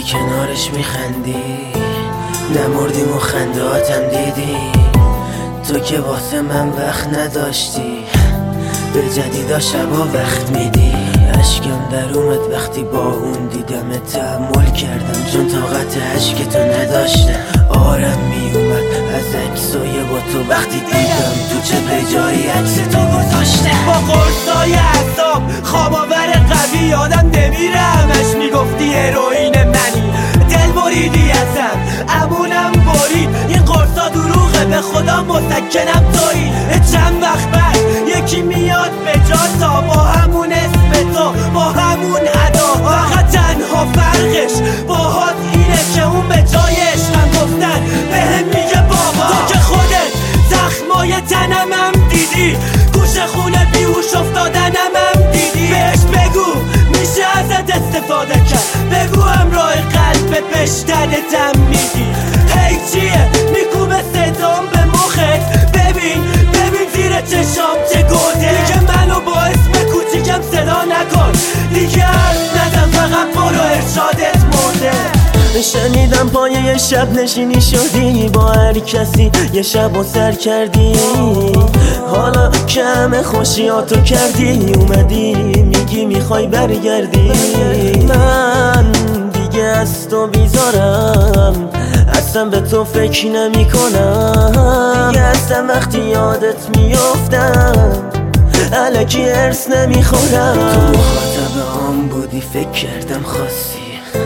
بودی کنارش میخندی، نمردیم و خندهاتم دیدی. تو که واسه من وقت نداشتی، به جدیدا شبا وقت میدی. اشکم در اومد وقتی با اون دیدم، تحمل کردم چون طاقت عشق تو نداشتم. آرم میومد از عکسای با تو وقتی دیدم تو چه به جایی عکس تو گذاشتم. با قرصای اعصاب خواب آور قوی یادم نمیره، همش میگفتی هروئین منی. دل بریدی ازم امونم برید، این قرصا دروغه به خدا مسکنم تویی. چند وقت بعد یکی میاد به جا تا با همون اسم تو با همون ادا، فقط تنها فرقش باهات اینه که اون به جای عشقم گفتن بهم میگه بابا. تو که خودت زخمای تنمم دیدی، گوش خونه بیهوش افتادنمم دیدی. بهش بگو میشه ازت استفاده کرد، بگو همراه قلب بشتنتم میدی. هی چیه میکوبه صدام به مخت، ببین زیر چشام چه گوده. دیگه منو با اسم کوچیکم صدا نکن، دیگه حرف نزن، فقط برو ارشادت مرده. شنیدم پایه یه شب نشینی شدی، با هر کسی یه شب و سر کردی. حالا که همه خوشیاتو کردی، اومدی میگی میخوای برگردی. من دیگه از تو بیزارم، اصلا به تو فکر نمی کنم. دیگه اصلا وقتی یادت میافتم الکی ارس نمیخورم. تو مخاطب هم بودی فکر کردم خواستی،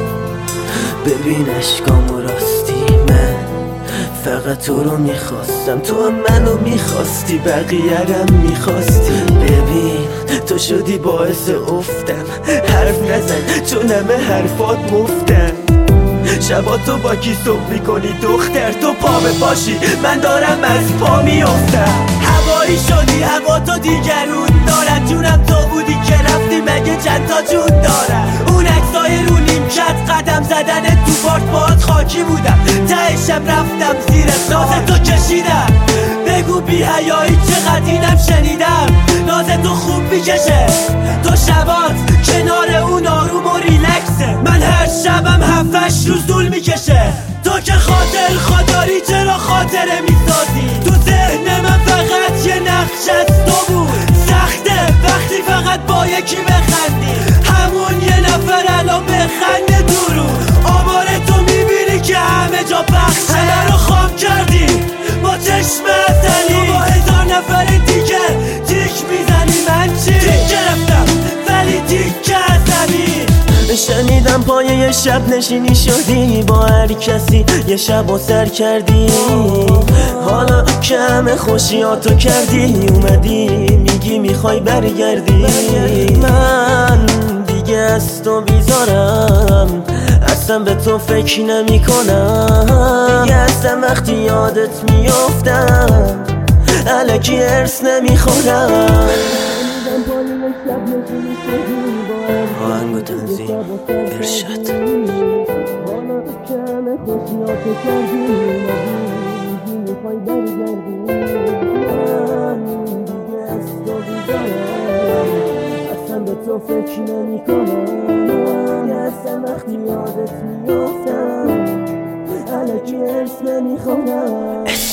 ببین اشکامو راستی. من فقط تو رو میخواستم، تو هم منو میخواستی، بقیه‌رم میخواستی. ببین تو شدی باعث افتم، حرف نزن چون همه حرفات مفتن. شبا تو با کی صبح میکنی دختر، تو پا به پاشی من دارم از پا میافتم. هوایی شدی هوا تو دیگرون دارد، جونم تو بودی که رفتی مگه چند تا جون دارد. اون عکسای رو نیمکت قدم زدن تو پارک باهات خاکی بودم، ته شب رفتم زیر ناز تو کشیدم. بگو بی حیایی چقدر اینم شنیدم، ناز تو خوب میکشه، تو شبات کنار اون آروم و ریلکسه. من هر شبم 7-8 روز طول میکشه، تو که خاطری چرا خاطره میسازی؟ تو ذهن من فقط یه نقش از تو بود، سخته وقتی فقط با یکی بخندی. همون یه نفر الان بخنده تو رو، آمار تو میبینی که همه جا بخشه. همه رو خواب کردی با چشم ازلی، با 1000 نفر دیگه تیک میزنی. من چی؟ تیک گرفتم ولی تیک عصبی. شنیدم پایه یه شب نشینی شدی، با هر کسی یه شب و سر کردی. حالا که همه خوشیاتو کردی، اومدی میگی میخوای برگردی. من دیگه از تو بیزارم، اصلا به تو فکر نمی کنم. دیگه اصلا وقتی یادت میافتم الکی ارس نمیخورم. آهنگ و تنظیم ارشاد. اصلا به تو فکر نمی کنم، اصلا وقتی یادت میافتم الکی ارس نمیخورم.